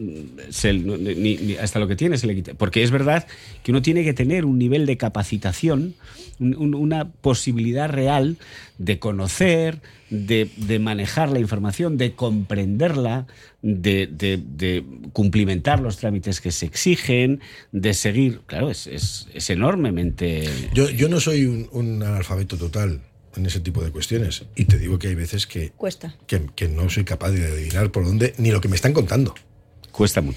Se, ni, ni hasta lo que tiene se le quita, porque es verdad que uno tiene que tener un nivel de capacitación, un, un, una posibilidad real de conocer, de, de manejar la información, de comprenderla, de, de, de cumplimentar los trámites que se exigen, de seguir, claro, es, es, es enormemente... Yo, yo no soy un, un analfabeto total en ese tipo de cuestiones, y te digo que hay veces que, Cuesta. que, que no soy capaz de adivinar por dónde, ni lo que me están contando. Cuesta mucho.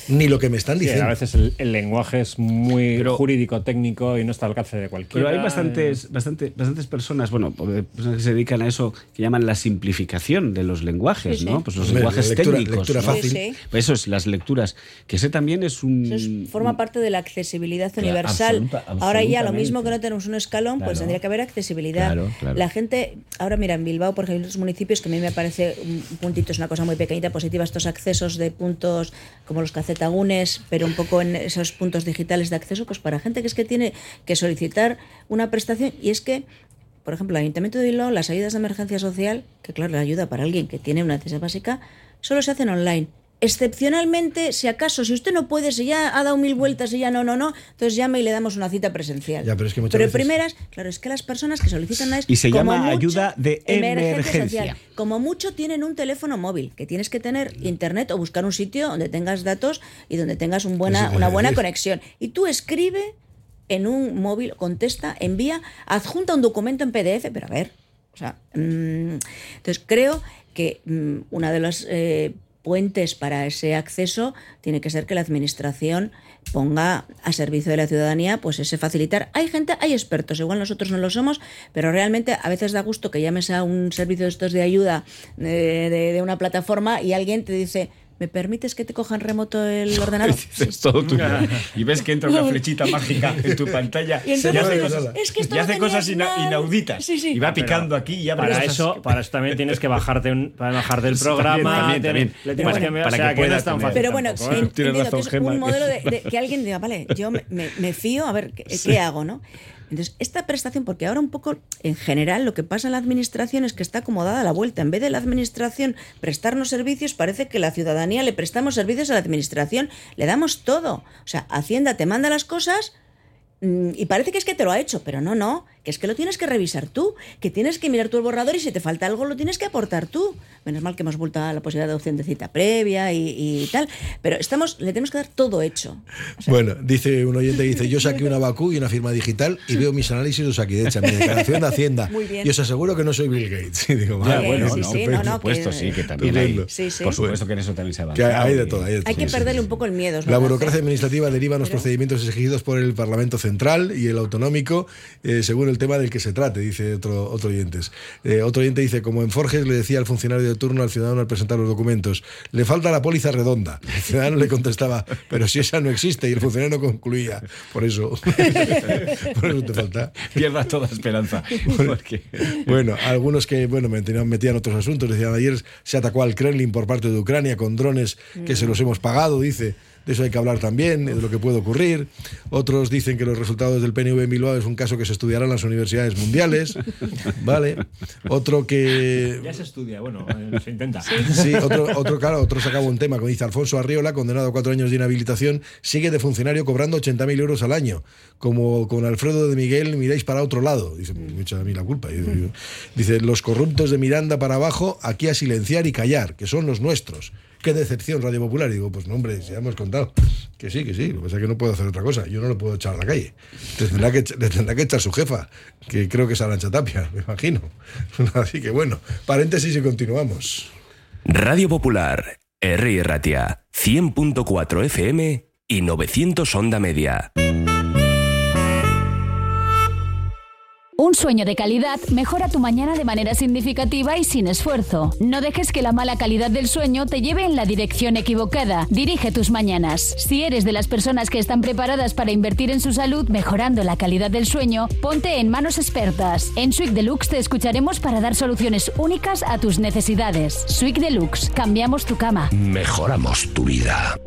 ni lo que me están Sí, diciendo. a veces el, el lenguaje es muy Pero- jurídico, técnico y no está al alcance de cualquiera. Pero hay bastantes, bastante, bastantes personas, bueno, personas que se dedican a eso, que llaman la simplificación de los lenguajes, Sí, sí. ¿no? Pues los Hombre, lenguajes la lectura- técnicos. lectura ¿no? fácil. Sí, sí. Pues eso es, las lecturas. Que ese también es un... Eso es- forma parte de la accesibilidad Claro, universal. absoluta- Ahora ya lo absolutamente. mismo que no tenemos un escalón, pues Claro. tendría que haber accesibilidad. Claro, claro. La gente, ahora mira, en Bilbao, por ejemplo, en otros municipios, que a mí me parece un puntito, es una cosa muy pequeñita, positiva, estos accesos de puntos como los cacetagunes, pero un poco en esos puntos digitales de acceso, pues para gente que es que tiene que solicitar una prestación. Y es que, por ejemplo, el Ayuntamiento de Bilbao, las ayudas de emergencia social, que claro, la ayuda para alguien que tiene una necesidad básica, solo se hacen online. Excepcionalmente, si acaso, si usted no puede, si ya ha dado mil vueltas y ya no, no, no, entonces llame y le damos una cita presencial. Ya, pero es que muchas Pero veces- primeras, claro, es que las personas que solicitan a Y se como llama mucho, ayuda de emergencia. social, como mucho tienen un teléfono móvil, que tienes que tener internet o buscar un sitio donde tengas datos y donde tengas un buena, Eso te una iba a buena decir. conexión. Y tú escribe en un móvil, contesta, envía, adjunta un documento en P D F, pero a ver, o sea, mmm, entonces creo que mmm, una de las eh, puentes para ese acceso tiene que ser que la administración ponga a servicio de la ciudadanía pues ese facilitar. Hay gente, hay expertos, igual nosotros no lo somos, pero realmente a veces da gusto que llames a un servicio de estos de ayuda de, de, de una plataforma y alguien te dice: ¿me permites que te cojan remoto el ordenador? Es todo tuyo. Y ves que entra una flechita mágica en tu pantalla Y entonces y hace dices, cosas, es que esto y lo hace tenías cosas ina- mal. inauditas. Sí, sí. Y va Pero picando aquí y abre Para cosas eso, que- para eso también tienes que bajarte, un, para bajarte el Sí, programa. también, también, tener- también. Le tienes Para- que, o para sea, que que no pueda es tan tener. fácil Pero bueno, tampoco, ¿eh? en- Tienes entiendo razón, que es Gemma, un que- modelo de, de que alguien diga, vale, yo me, me- me fío, a ver, ¿qué, Sí. qué hago, no? Entonces, esta prestación, porque ahora un poco, en general, lo que pasa en la administración es que está acomodada a la vuelta. En vez de la administración prestarnos servicios, parece que la ciudadanía le prestamos servicios a la administración, le damos todo. O sea, Hacienda te manda las cosas mm, y parece que es que te lo ha hecho, pero no, no, que es que lo tienes que revisar tú, que tienes que mirar tú el borrador y si te falta algo lo tienes que aportar tú. Menos mal que hemos vuelto a la posibilidad de opción de cita previa y, y tal, pero estamos, le tenemos que dar todo hecho. O sea, Bueno, dice un oyente, dice, yo saqué una vacú y una firma digital y veo mis análisis de Osakidecha, mi declaración de Hacienda. Muy bien. Y os aseguro que no soy Bill Gates. Y digo, Ya, vale, bueno, sí, no, sí, por no, no, supuesto, que- sí, que también hay. Estupendo. Sí, sí. Por supuesto que en eso también se que avanza. hay de todo. Hay, de todo. hay que Sí, sí, perderle sí. un poco el miedo. es La verdad, burocracia ¿eh? administrativa deriva los Pero- procedimientos exigidos por el Parlamento Central y el autonómico eh, según el tema del que se trate, dice otro, otro oyente. Eh, otro oyente dice, como en Forges le decía al funcionario de turno al ciudadano al presentar los documentos, le falta la póliza redonda. El ciudadano le contestaba, pero si esa no existe, y el funcionario concluía, por eso, por eso te falta. Pierdas toda esperanza. Porque- Bueno, algunos que bueno metían, metían otros asuntos, decían, ayer se atacó al Kremlin por parte de Ucrania con drones que se los hemos pagado, dice. De eso hay que hablar también, de lo que puede ocurrir. Otros dicen que los resultados del P N V en Bilbao es un caso que se estudiará en las universidades mundiales. Vale. Otro que... Ya se estudia, bueno, eh, se intenta. Sí, otro, otro, claro, otro sacaba un tema, como dice Alfonso Arriola, condenado a cuatro años de inhabilitación, sigue de funcionario cobrando ochenta mil euros al año. Como con Alfredo de Miguel miráis para otro lado. Dice, me echa a mí la culpa. Yo- yo- Dice, los corruptos de Miranda para abajo, aquí a silenciar y callar, que son los nuestros. Qué decepción, Radio Popular. Y digo, pues no, hombre, ya hemos contado. Que sí, que sí. Lo que pasa es que no puedo hacer otra cosa. Yo no lo puedo echar a la calle. Le tendrá que, le tendrá que echar su jefa, que creo que es Arantxa Tapia, me imagino. Así que bueno, paréntesis y continuamos. Radio Popular, Herri Ratia, cien punto cuatro F M y novecientos onda media. Un sueño de calidad mejora tu mañana de manera significativa y sin esfuerzo. No dejes que la mala calidad del sueño te lleve en la dirección equivocada. Dirige tus mañanas. Si eres de las personas que están preparadas para invertir en su salud mejorando la calidad del sueño, ponte en manos expertas. En Suite Deluxe te escucharemos para dar soluciones únicas a tus necesidades. Suite Deluxe, cambiamos tu cama. Mejoramos tu vida.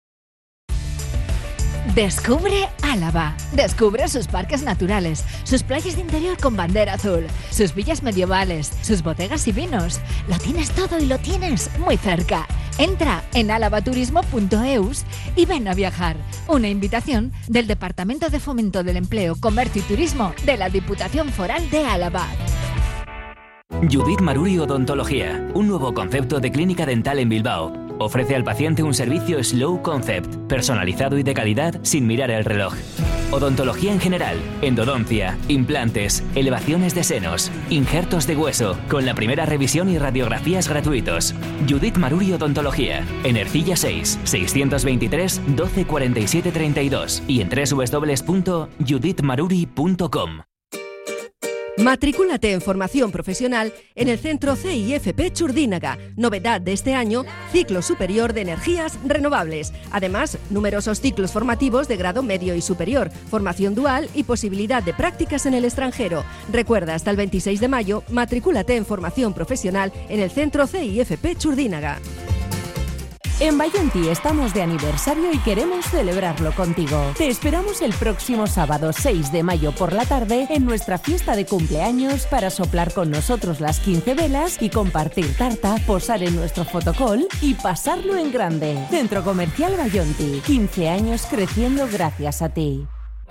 Descubre Álava. Descubre sus parques naturales, sus playas de interior con bandera azul, sus villas medievales, sus bodegas y vinos. Lo tienes todo y lo tienes muy cerca. Entra en álava-turismo punto eus y ven a viajar. Una invitación del Departamento de Fomento del Empleo, Comercio y Turismo de la Diputación Foral de Álava. Judith Maruri Odontología, un nuevo concepto de clínica dental en Bilbao. Ofrece al paciente un servicio Slow Concept, personalizado y de calidad sin mirar el reloj. odontología en general, endodoncia, implantes, elevaciones de senos, injertos de hueso, con la primera revisión y radiografías gratuitos. Judith Maruri Odontología, en Ercilla seis, seiscientos veintitrés, doce cuarenta y siete treinta y dos y en doble u doble u doble u punto judith maruri punto com. Matricúlate en formación profesional en el Centro C I F P Churdínaga. Novedad de este año, ciclo superior de energías renovables. Además, numerosos ciclos formativos de grado medio y superior, formación dual y posibilidad de prácticas en el extranjero. Recuerda, hasta el veintiséis de mayo, matricúlate en formación profesional en el Centro C I F P Churdínaga. En Vallonti estamos de aniversario y queremos celebrarlo contigo. Te esperamos el próximo sábado seis de mayo por la tarde en nuestra fiesta de cumpleaños para soplar con nosotros las quince velas y compartir tarta, posar en nuestro fotocall y pasarlo en grande. Centro Comercial Vallonti, quince años creciendo gracias a ti.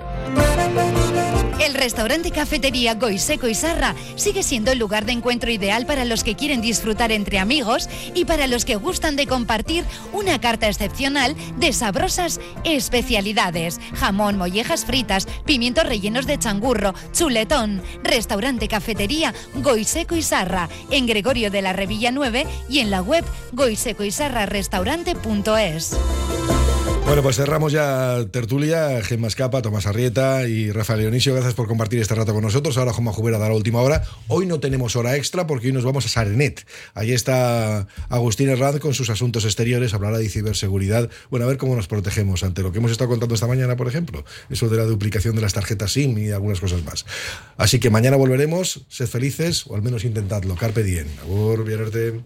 El restaurante Cafetería Goiseco y Sarra sigue siendo el lugar de encuentro ideal para los que quieren disfrutar entre amigos y para los que gustan de compartir una carta excepcional de sabrosas especialidades. Jamón, mollejas fritas, pimientos rellenos de changurro, chuletón. Restaurante Cafetería Goiseco y Sarra, en Gregorio de la Revilla nueve y en la web goiseco y sarra restaurante punto es. Bueno, pues cerramos ya tertulia. Gemma Escapa, Tomás Arrieta y Rafael Dionisio, gracias por compartir este rato con nosotros. Ahora Juanma Jubera da la última hora. Hoy no tenemos hora extra porque hoy nos vamos a Sarenet. Ahí está Agustín Herranz con sus asuntos exteriores, hablará de ciberseguridad. Bueno, a ver cómo nos protegemos ante lo que hemos estado contando esta mañana, por ejemplo. Eso de la duplicación de las tarjetas SIM y algunas cosas más. Así que mañana volveremos. Sed felices, o al menos intentadlo. Carpe diem. Agur, Vierarte.